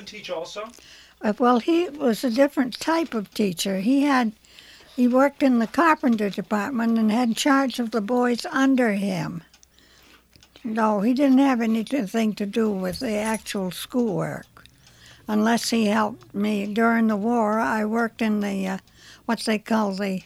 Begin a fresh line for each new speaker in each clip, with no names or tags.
teach also?
Well, he was a different type of teacher. He worked in the carpenter department and had charge of the boys under him. No, he didn't have anything to do with the actual schoolwork, unless he helped me. During the war, I worked in the, what they call the,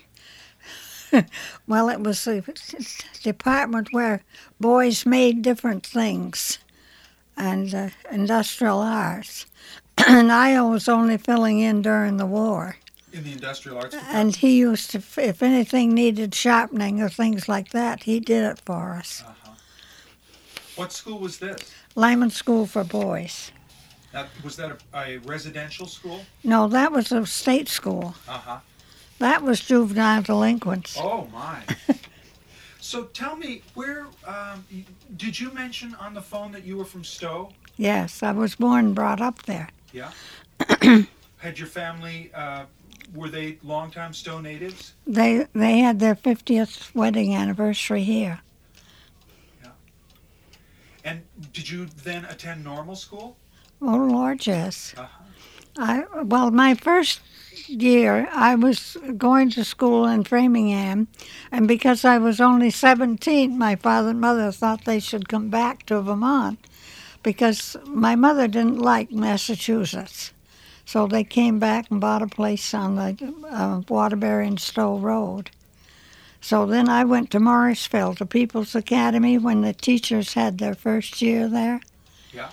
well, it was the department where boys made different things, and industrial arts. And I was only filling in during the war.
In the industrial arts department?
And he used to, if anything needed sharpening or things like that, he did it for us.
Uh-huh. What school was this?
Lyman School for Boys.
Was that a residential school?
No, that was a state school.
Uh-huh.
That was juvenile delinquents.
Oh, my. So tell me, where, did you mention on the phone that you were from Stowe?
Yes, I was born and brought up there.
Yeah. Had your family, were they longtime Stowe natives?
They had their 50th wedding anniversary here.
Yeah. And did you then attend normal school?
Oh, Lord, yes.
Uh-huh.
Well, my first year, I was going to school in Framingham, and because I was only 17, my father and mother thought they should come back to Vermont, because my mother didn't like Massachusetts. So they came back and bought a place on the Waterbury and Stowe Road. So then I went to Morrisville, to People's Academy, when the teachers had their first year there.
Yeah.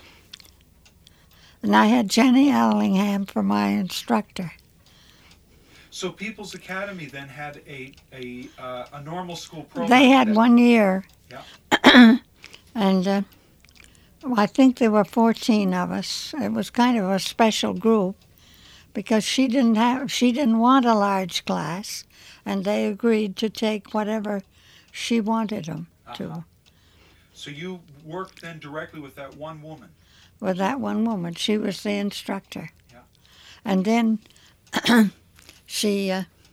And I had Jenny Allingham for my instructor.
So People's Academy then had a normal school program?
They had 1 year.
Yeah.
And I think there were 14 of us. It was kind of a special group because she didn't want a large class, and they agreed to take whatever she wanted them to.
So you worked then directly with that one woman?
With that one woman. She was the instructor.
Yeah.
And then she,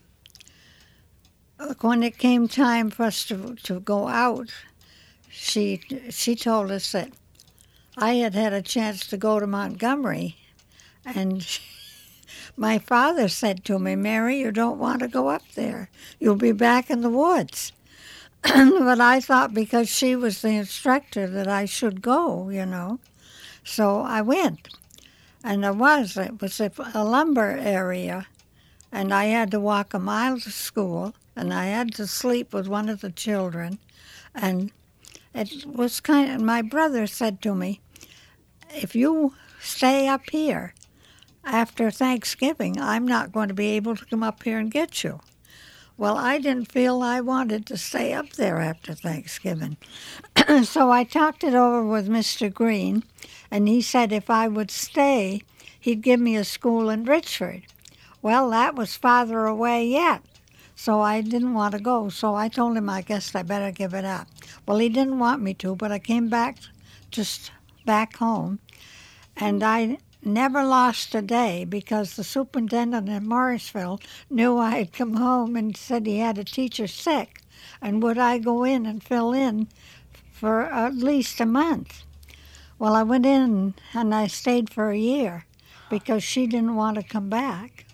when it came time for us to go out, she told us that I had a chance to go to Montgomery, and my father said to me, "Mary, you don't want to go up there. You'll be back in the woods." But I thought because she was the instructor that I should go, you know. So I went, and it was a lumber area, and I had to walk a mile to school, and I had to sleep with one of the children, and it was my brother said to me, "If you stay up here after Thanksgiving, I'm not going to be able to come up here and get you." Well, I didn't feel I wanted to stay up there after Thanksgiving. So I talked it over with Mr. Green, and he said if I would stay, he'd give me a school in Richford. Well, that was farther away yet, so I didn't want to go. So I told him I guess I better give it up. Well, he didn't want me to, but I came back home, and I never lost a day because the superintendent in Morrisville knew I had come home and said he had a teacher sick, and would I go in and fill in for at least a month. Well, I went in and I stayed for a year because she didn't want to come back.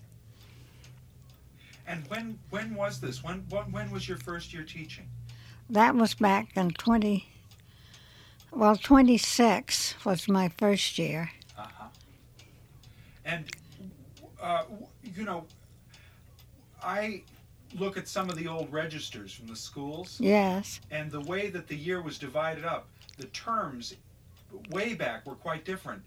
And when was this? When was your first year teaching?
That was back in 26 was my first year.
Uh-huh. And, I look at some of the old registers from the schools.
Yes.
And the way that the year was divided up, the terms way back were quite different.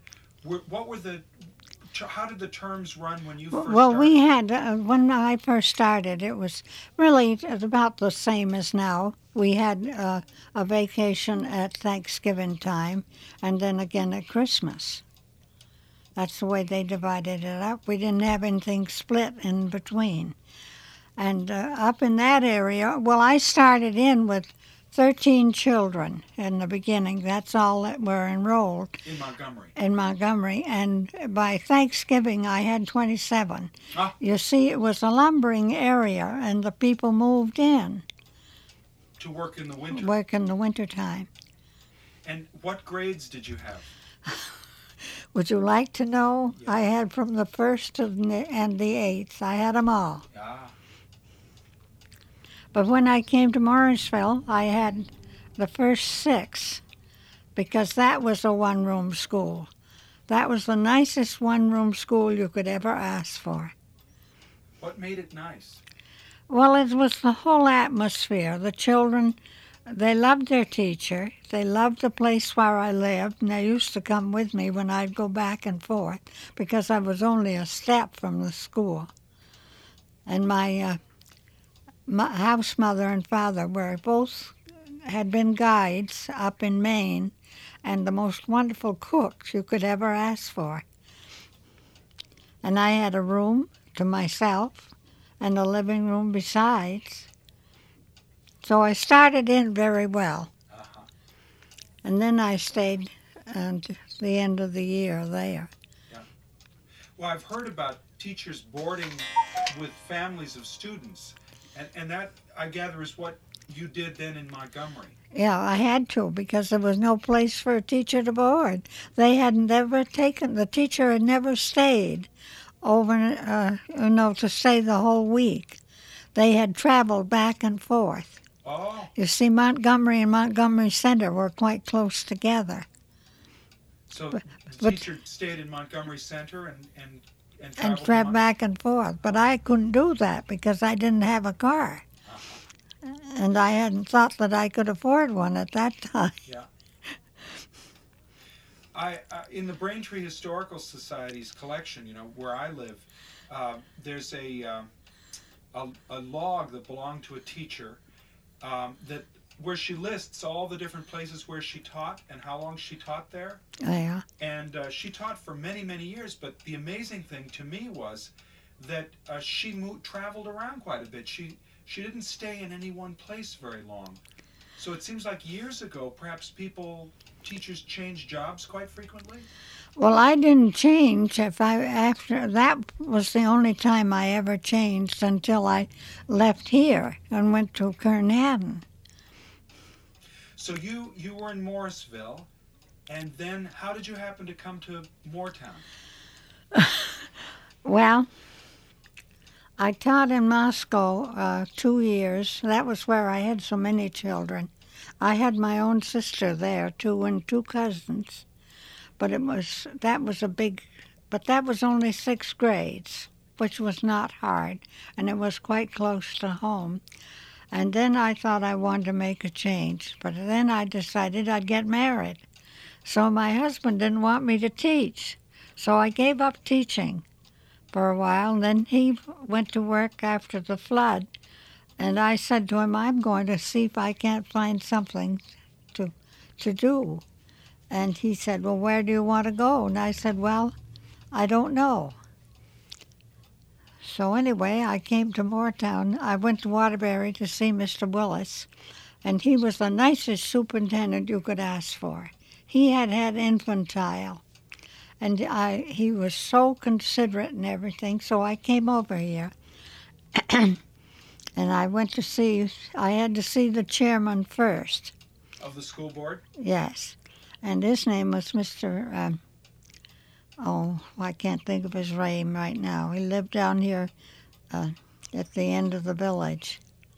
How did the terms run when you first started?
Well, we had, when I first started, it was really about the same as now. We had a vacation at Thanksgiving time and then again at Christmas. That's the way they divided it up. We didn't have anything split in between. And up in that area, well, I started in with 13 children in the beginning. That's all that were enrolled.
In Montgomery?
In Montgomery. And by Thanksgiving, I had 27.
Ah.
You see, it was a lumbering area, and the people moved in.
To work in the winter?
Work in the wintertime.
And what grades did you have?
Would you like to know?
Yeah.
I had from the first to and the eighth. I had them all.
Ah,
But when I came to Morrisville, I had the first 6 because that was a one-room school. That was the nicest one-room school you could ever ask for.
what made it nice?
Well, it was the whole atmosphere. The children, they loved their teacher. They loved the place where I lived, and they used to come with me when I'd go back and forth because I was only a step from the school. And my house mother and father were both had been guides up in Maine and the most wonderful cooks you could ever ask for. And I had a room to myself and a living room besides. So I started in very well.
Uh-huh.
And then I stayed until the end of the year there.
Well, I've heard about teachers boarding with families of students, and that, I gather, is what you did then in Montgomery.
Yeah, I had to because there was no place for a teacher to board. They had never taken, the teacher had never stayed over, to stay the whole week. They had traveled back and forth.
Oh,
You see, Montgomery and Montgomery Center were quite close together.
so
But-
the teacher stayed in Montgomery Center and
And
traveled
traveled back and forth. But I couldn't do that because I didn't have a car.
Uh-huh.
And I hadn't thought that I could afford one at that time.
Yeah. In the Braintree Historical Society's collection, where I live, there's a log that belonged to a teacher where she lists all the different places where she taught and how long she taught there.
Yeah.
And she taught for many, many years. But the amazing thing to me was that she traveled around quite a bit. She didn't stay in any one place very long. So it seems like years ago, perhaps teachers changed jobs quite frequently.
Well, I didn't change. After that was the only time I ever changed until I left here and went to Kern-Haddon.
So you were in Morrisville, and then how did you happen to come to Moortown?
Well, I taught in Moscow 2 years. That was where I had so many children. I had my own sister there too, and 2 cousins. But that was only 6 grades, which was not hard, and it was quite close to home. And then I thought I wanted to make a change, but then I decided I'd get married. So my husband didn't want me to teach, so I gave up teaching for a while, and then he went to work after the flood, and I said to him, I'm going to see if I can't find something to do. And he said, well, where do you want to go? And I said, well, I don't know. So anyway, I came to Moortown. I went to Waterbury to see Mr. Willis, and he was the nicest superintendent you could ask for. He had infantile, and he was so considerate and everything, so I came over here. And I had to see the chairman first.
Of the school board?
Yes. And his name was Mr. I can't think of his name right now. He lived down here at the end of the village.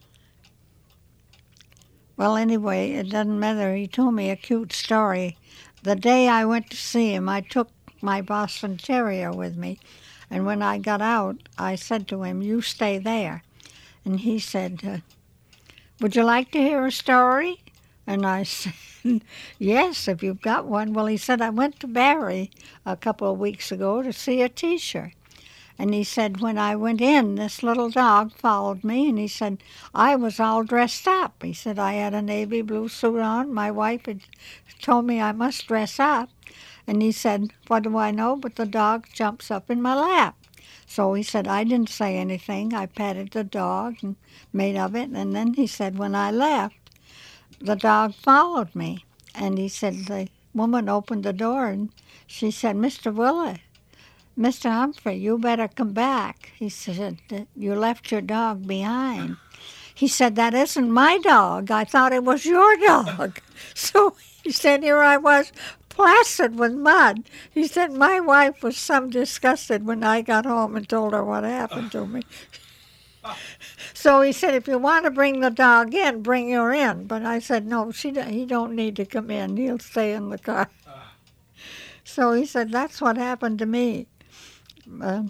Well, anyway, it doesn't matter. He told me a cute story. The day I went to see him, I took my Boston Terrier with me. And when I got out, I said to him, you stay there. And he said, would you like to hear a story? And I said, yes, if you've got one. Well, he said, I went to Barrie a couple of weeks ago to see a teacher. And he said, when I went in, this little dog followed me, and he said, I was all dressed up. He said, I had a navy blue suit on. My wife had told me I must dress up. And he said, what do I know? But the dog jumps up in my lap. So he said, I didn't say anything. I patted the dog and made of it. And then he said, when I left, the dog followed me. And he said, the woman opened the door and she said, Mr. Willis, Mr. Humphrey, you better come back. He said, you left your dog behind. He said, that isn't my dog. I thought it was your dog. So he said, here I was plastered with mud. He said my wife was some disgusted when I got home and told her what happened to me. So he said, if you want to bring the dog in, bring her in. But I said, no, he don't need to come in. He'll stay in the car. So he said, that's what happened to me. But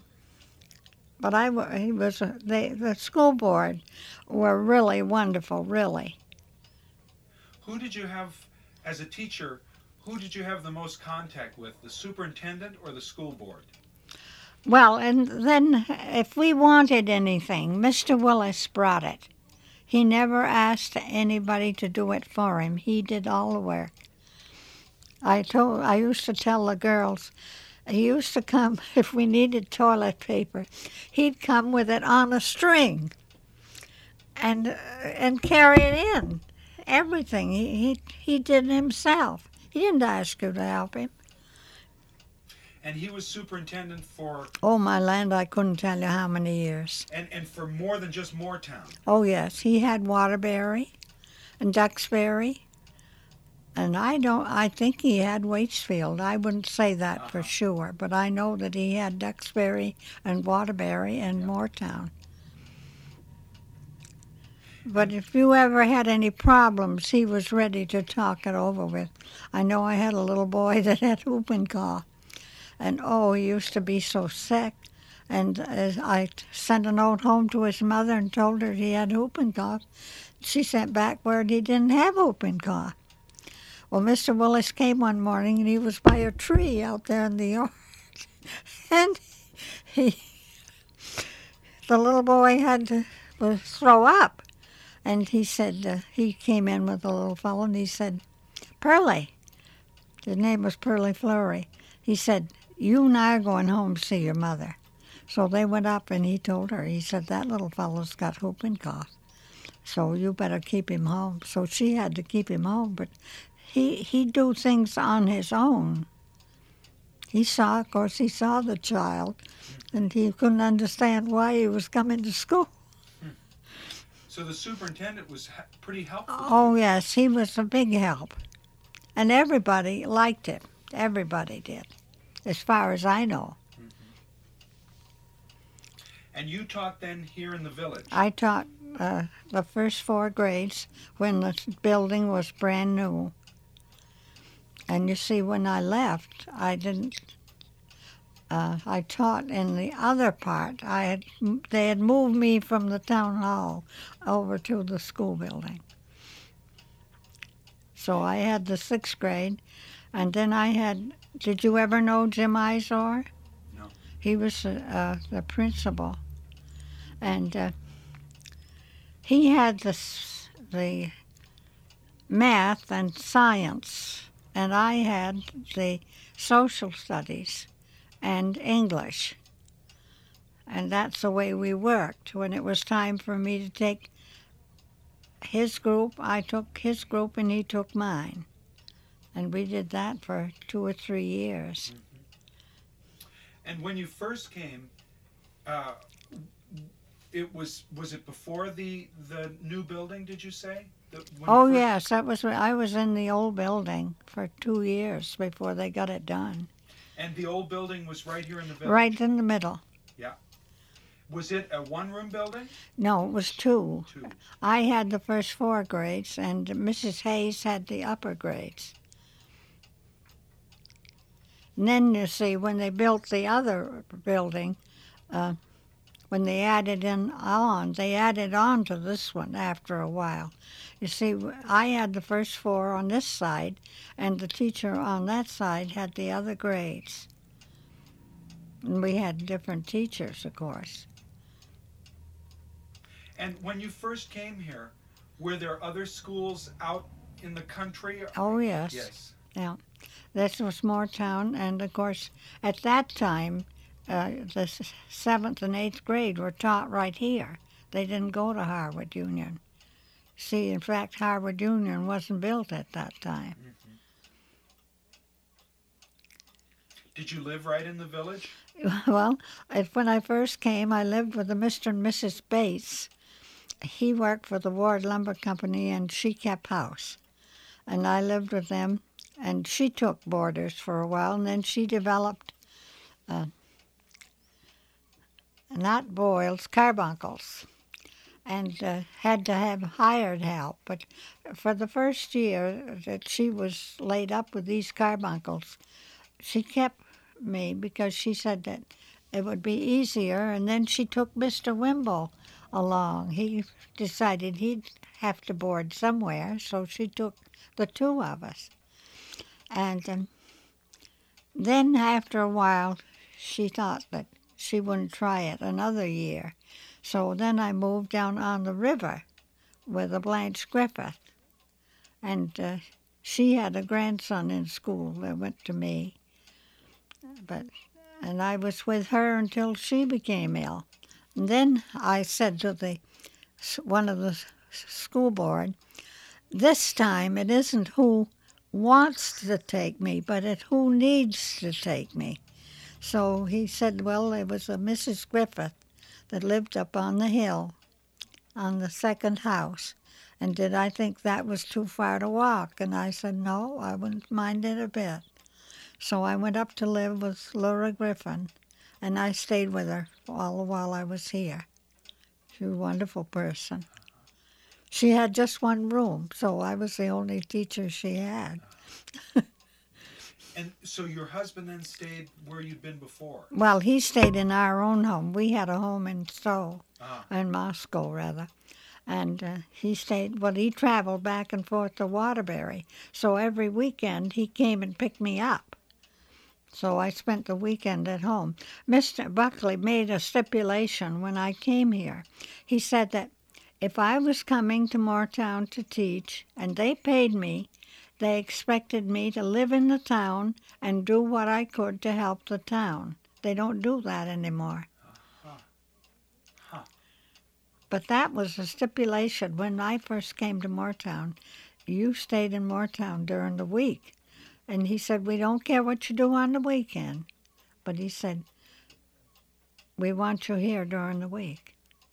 the school board were really wonderful, really.
Who did you have, as a teacher, who did you have the most contact with, the superintendent or the school board?
Well, and then if we wanted anything, Mr. Willis brought it. He never asked anybody to do it for him. He did all the work. I used to tell the girls, he used to come if we needed toilet paper. He'd come with it on a string and carry it in. Everything he did himself. He didn't ask you to help him.
And he was superintendent for...
Oh, my land, I couldn't tell you how many years.
And for more than just Moortown.
Oh, yes. He had Waterbury and Duxbury. And I think he had Waitsfield. I wouldn't say that for sure, but I know that he had Duxbury and Waterbury and Moortown. But if you ever had any problems, he was ready to talk it over with. I know I had a little boy that had whooping cough. And, he used to be so sick. And I sent a note home to his mother and told her he had whooping cough. She sent back word he didn't have whooping cough. Well, Mr. Willis came one morning, and he was by a tree out there in the yard. And the little boy had to throw up. And he said, he came in with the little fellow, and he said, Pearlie, his name was Pearlie Fleury. He said, you and I are going home to see your mother. So they went up, and he told her, he said, that little fellow's got whooping cough, so you better keep him home. So she had to keep him home, but he'd do things on his own. Of course, he saw the child, and he couldn't understand why he was coming to school.
So the superintendent was pretty helpful.
Oh, yes, he was a big help. And everybody liked him. Everybody did, as far as I know.
Mm-hmm. And you taught then here in the village?
I taught the first 4 grades when the building was brand new. And you see, when I left, I taught in the other part. They had moved me from the town hall over to the school building. So I had the 6th grade, and then I had, did you ever know Jim Izor?
No.
He was the principal. And he had the math and science, and I had the social studies and English. And that's the way we worked. When it was time for me to take his group, I took his group and he took mine. And we did that for 2 or 3 years.
Mm-hmm. And when you first came, was it before the new building, did you say?
Yes, I was in the old building for 2 years before they got it done.
And the old building was right here in the village?
Right in the middle.
Yeah. Was it a 1-room building?
No, it was 2.
2.
I had the first 4 grades, and Mrs. Hayes had the upper grades. And then, you see, when they built the other building, when they added on to this one after a while. You see, I had the first 4 on this side, and the teacher on that side had the other grades. And we had different teachers, of course.
And when you first came here, were there other schools out in the country?
Oh, yes.
Yes.
Yeah. This was Moortown, and of course, at that time, the 7th and 8th grade were taught right here. They didn't go to Harvard Union. See, in fact, Harvard Union wasn't built at that time.
Mm-hmm. Did you live right in the village?
Well, when I first came, I lived with a Mr. and Mrs. Bates. He worked for the Ward Lumber Company, and she kept house. And I lived with them and she took boarders for a while, and then she developed not boils, carbuncles, and had to have hired help. But for the first year that she was laid up with these carbuncles, she kept me because she said that it would be easier. And then she took Mr. Wimble along. He decided he'd have to board somewhere, so she took the two of us. And then after a while, she thought that she wouldn't try it another year. So then I moved down on the river with a Blanche Griffith. And she had a grandson in school that went to me. And I was with her until she became ill. And then I said to one of the school board, this time it isn't who wants to take me, but it's who needs to take me. So he said, well, there was a Mrs. Griffith that lived up on the hill on the second house. And did I think that was too far to walk? And I said, no, I wouldn't mind it a bit. So I went up to live with Laura Griffin, and I stayed with her all the while I was here. She was a wonderful person. She had just one room, so I was the only teacher she had.
And so your husband then stayed where you'd been before?
Well, he stayed in our own home. We had a home in Stowe, in Moscow, rather. And he traveled back and forth to Waterbury. So every weekend he came and picked me up. So I spent the weekend at home. Mr. Buckley made a stipulation when I came here. He said that if I was coming to Moortown to teach and they paid me, they expected me to live in the town and do what I could to help the town. They don't do that anymore. But that was a stipulation when I first came to Moortown. You stayed in Moortown during the week. And he said, we don't care what you do on the weekend. But he said, we want you here during the week.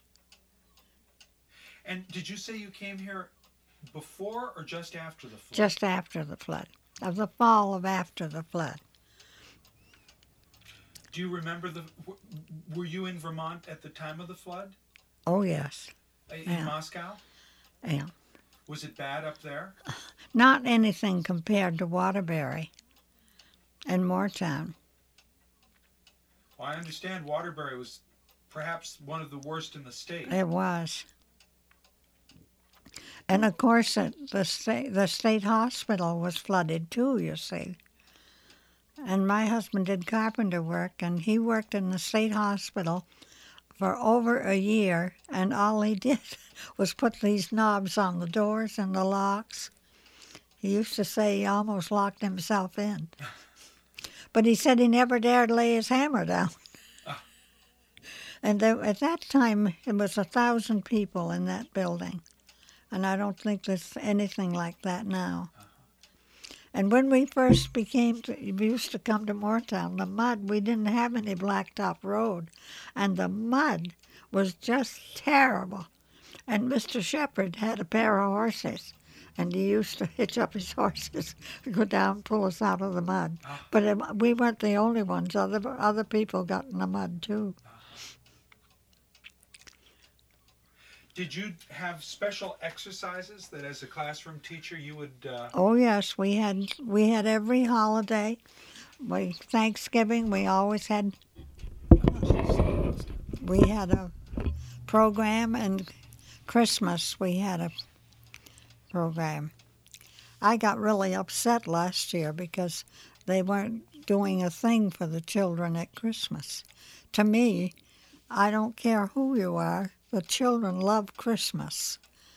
And did you say you came here before or just after the flood?
Just after the flood, of the fall of after the flood.
Do you remember were you in Vermont at the time of the flood?
Oh, yes.
In Moscow?
Yeah.
Was it bad up there?
Not anything compared to Waterbury and Moortown.
Well, I understand Waterbury was perhaps one of the worst in the state.
It was. And of course, the state hospital was flooded too, you see. And my husband did carpenter work, and he worked in the state hospital for over a year, and all he did was put these knobs on the doors and the locks. He used to say he almost locked himself in. But he said he never dared lay his hammer down. And at that time, there was 1,000 people in that building. And I don't think there's anything like that now. And when we first we used to come to Moortown, the mud, we didn't have any blacktop road. And the mud was just terrible. And Mr. Shepherd had a pair of horses. And he used to hitch up his horses and go down and pull us out of the mud. But we weren't the only ones. Other people got in the mud, too.
Did you have special exercises that as a classroom teacher you would...
Oh, yes. We had every holiday. Thanksgiving, we always had... We had a program, and Christmas we had a program. I got really upset last year because they weren't doing a thing for the children at Christmas. To me, I don't care who you are, the children love Christmas.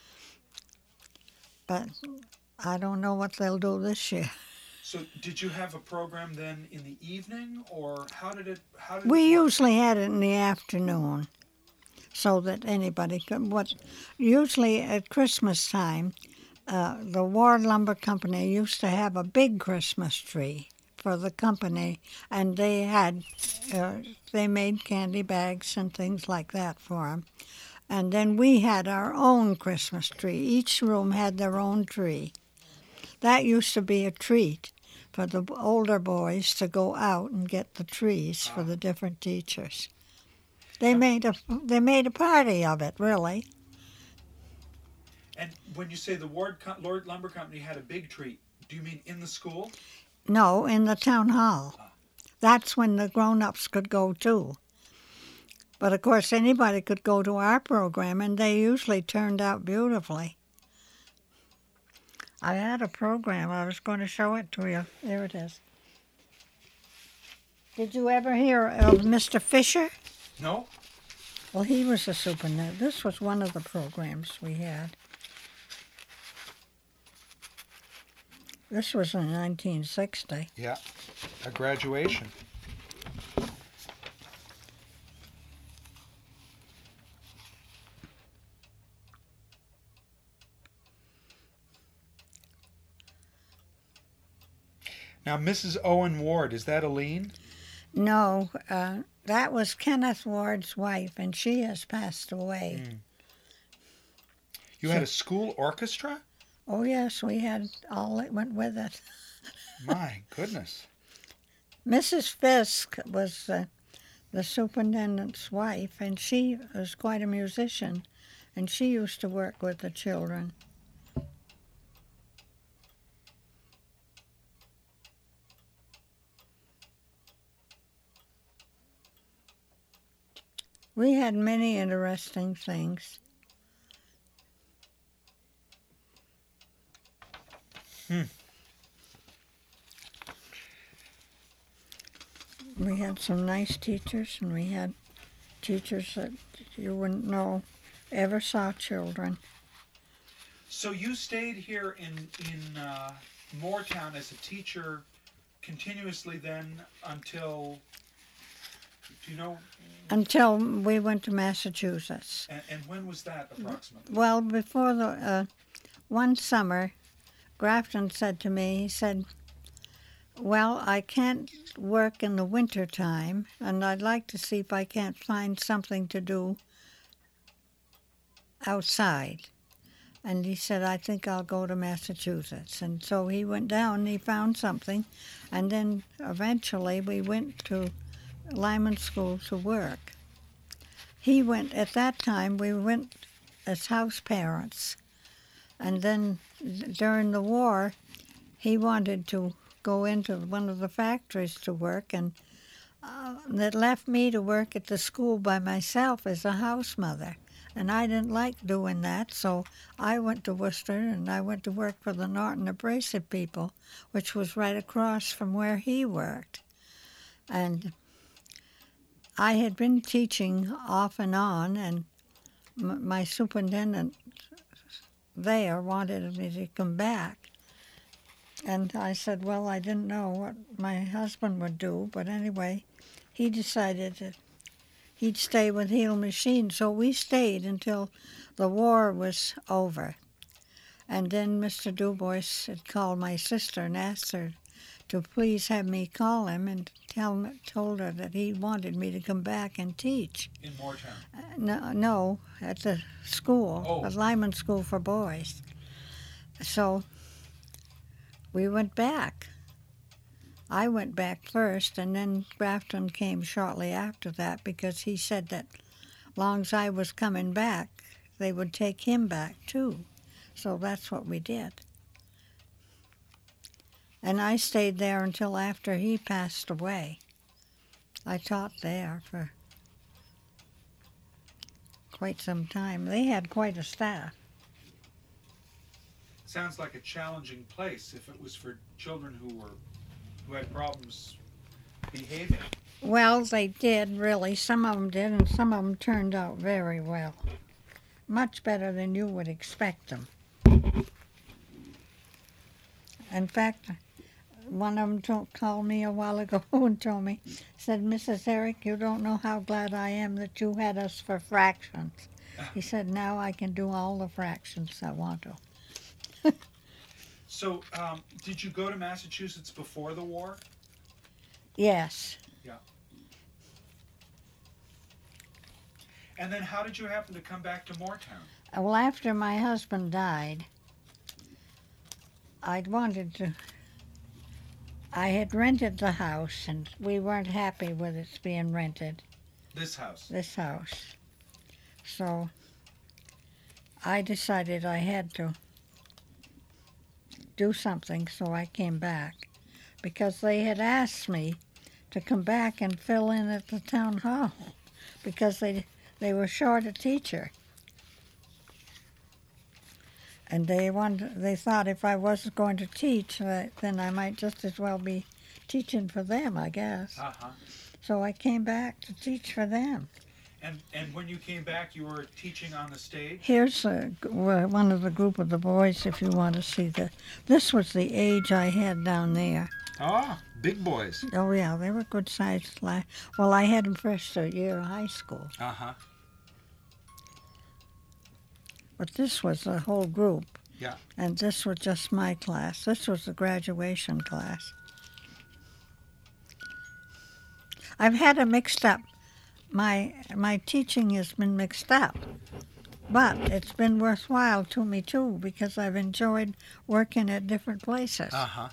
But I don't know what they'll do this year.
So did you have a program then in the evening, or how did it
We usually had it in the afternoon so that anybody could... Usually at Christmas time, the Ward Lumber Company used to have a big Christmas tree for the company, and they made candy bags and things like that for them. And then we had our own Christmas tree. Each room had their own tree. That used to be a treat. for the older boys to go out and get the trees for the different teachers. They made a party of it, really.
And when you say the Lord Lumber Company had a big tree, do you mean in the school?
No, in the town hall. That's when the grown-ups could go too. But of course anybody could go to our program, and they usually turned out beautifully. I had a program. I was going to show it to you. There it is. Did you ever hear of Mr. Fisher?
No.
Well, he was a superintendent. This was one of the programs we had. This was in 1960.
Yeah, a graduation. Now, Mrs. Owen Ward, is that Aline?
No, that was Kenneth Ward's wife, and she has passed away.
You had a school orchestra?
Oh, yes, we had all that went with it.
My goodness.
Mrs. Fisk was the superintendent's wife, and she was quite a musician, and she used to work with the children. We had many interesting things. We had some nice teachers, and we had teachers that you wouldn't know ever saw children.
So you stayed here in Moortown as a teacher continuously then until, do you know?
Until we went to Massachusetts.
And when was that approximately?
Well, before the one summer, Grafton said to me, he said, well, I can't work in the winter time, and I'd like to see if I can't find something to do outside. And he said, I think I'll go to Massachusetts. And so he went down and he found something, and then eventually we went to Lyman School to work. He went, at that time, we went as house parents. And then during the war, he wanted to go into one of the factories to work, and that left me to work at the school by myself as a house mother. And I didn't like doing that, so I went to Worcester, and I went to work for the Norton Abrasive people, which was right across from where he worked. And I had been teaching off and on, and my superintendent there wanted me to come back. And I said, well, I didn't know what my husband would do, but anyway, he decided that he'd stay with Heel Machine, so we stayed until the war was over. And then Mr. Dubois had called my sister and asked her to please have me call him and told her that he wanted me to come back and teach.
In Moortown?
No, at the school, the Lyman School for Boys. So we went back. I went back first, and then Grafton came shortly after that because he said that long as I was coming back, they would take him back too. So that's what we did. And I stayed there until after he passed away. I taught there for quite some time. They had quite a staff.
Sounds like a challenging place if it was for children who had problems behaving.
Well, they did, really. Some of them did, and some of them turned out very well. Much better than you would expect them. In fact, one of them called me a while ago and told me, said, Mrs. Herrick, you don't know how glad I am that you had us for fractions. He said, now I can do all the fractions I want to.
So, did you go to Massachusetts before the war?
Yes.
Yeah. And then how did you happen to come back to Moortown?
Well, after my husband died, I had rented the house, and we weren't happy with it being rented,
This house.
this house. So I decided I had to do something, so I came back. Because they had asked me to come back and fill in at the town hall because they were short a teacher. And they thought if I wasn't going to teach, then I might just as well be teaching for them, I guess.
Uh-huh.
So I came back to teach for them.
And when you came back, you were teaching on the stage?
Here's one of the group of the boys, if you want to see this was the age I had down there.
Ah, big boys.
Oh, yeah, they were good sized. Well, I had them first year of high school.
Uh-huh.
But this was the whole group.
Yeah.
And this was just my class. This was the graduation class. I've had it mixed up. My teaching has been mixed up. But it's been worthwhile to me, too, because I've enjoyed working at different places.
Uh-huh.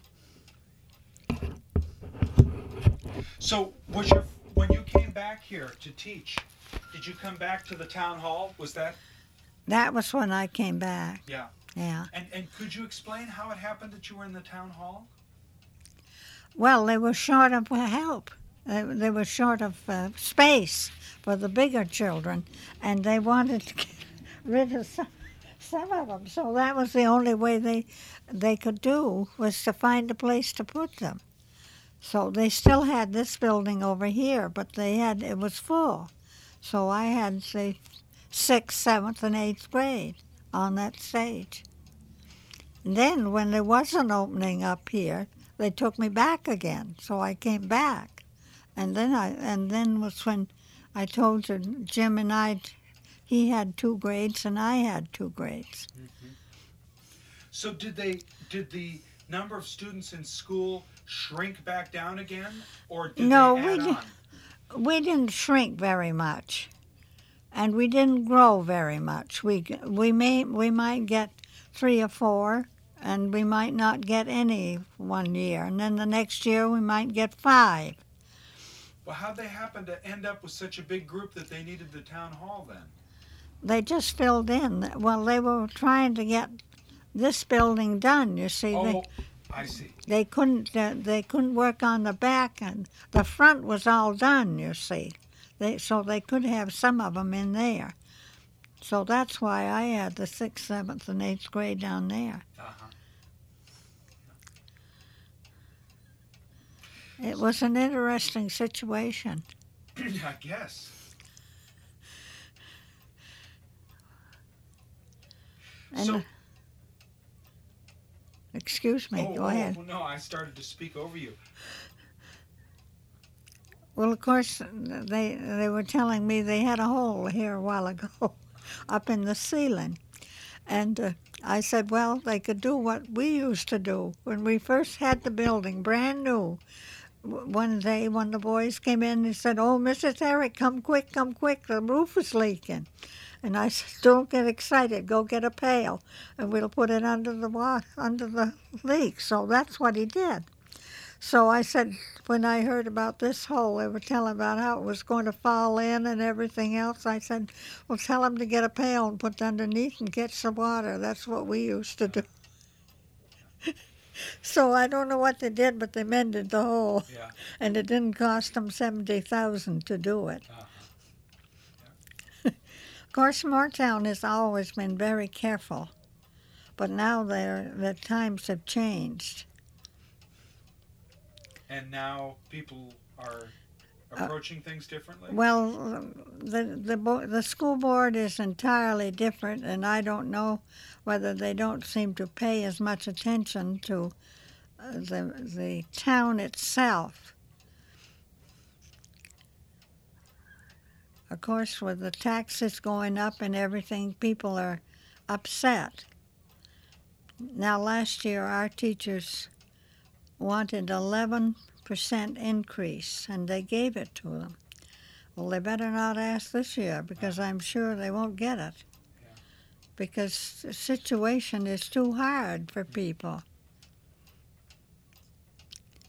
So, when you came back here to teach, did you come back to the town hall? Was that?
That was when I came back.
Yeah.
Yeah.
And could you explain how it happened that you were in the town hall?
Well, they were short of help. They were short of space for the bigger children, and they wanted to get rid of some of them. So that was the only way they could do, was to find a place to put them. So they still had this building over here, but it was full. So I had, say, 6th, 7th, and 8th grade on that stage. And then when there was an opening up here, they took me back again. So I came back. And then was when I told you, Jim and I, he had 2 grades and I had 2 grades.
Mm-hmm. So did the number of students in school shrink back down again, or did
No,
they add on?
We didn't shrink very much, and we didn't grow very much. We might get 3 or 4, and we might not get any one year, and then the next year we might get 5.
Well, how'd they happen to end up with such a big group that they needed the town hall then?
They just filled in. Well, they were trying to get this building done, you see.
Oh, I see.
They couldn't work on the back, and the front was all done, you see. So they could have some of them in there. So that's why I had the 6th, 7th, and 8th grade down there.
Uh-huh.
It was an interesting situation.
I guess.
And, excuse me, go ahead.
Oh, no, I started to speak over you.
Well, of course, they were telling me they had a hole here a while ago up in the ceiling. And I said, well, they could do what we used to do when we first had the building brand new. One day when the boys came in, they said, oh, Mrs. Herrick, come quick, the roof is leaking. And I said, don't get excited, go get a pail, and we'll put it under the leak. So that's what he did. So I said, when I heard about this hole, they were telling about how it was going to fall in and everything else. I said, well, tell them to get a pail and put it underneath and get some water. That's what we used to do. So I don't know what they did, but they mended the hole.
Yeah.
And it didn't cost them $70,000 to do it.
Uh-huh.
Yeah. Of course, Moortown has always been very careful, but now the times have changed.
And now people are approaching things differently?
Well, the school board is entirely different, and I don't know whether they don't seem to pay as much attention to the town itself. Of course, with the taxes going up and everything, people are upset. Now, last year, our teachers wanted 11% increase, and they gave it to them. Well, they better not ask this year, because I'm sure they won't get it.
Yeah.
Because the situation is too hard for people.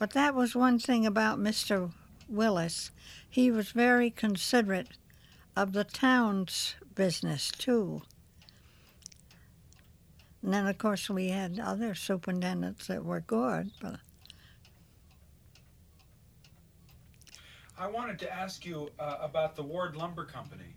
But that was one thing about Mr. Willis. He was very considerate of the town's business, too. And then, of course, we had other superintendents that were good. But
I wanted to ask you about the Ward Lumber Company.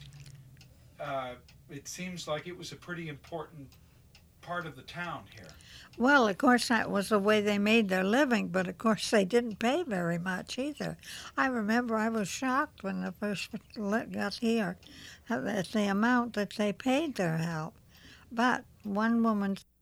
It seems like it was a pretty important part of the town here.
well, of course, that was the way they made their living, but of course, they didn't pay very much either. I remember I was shocked when I first got here at the amount that they paid their help. But one woman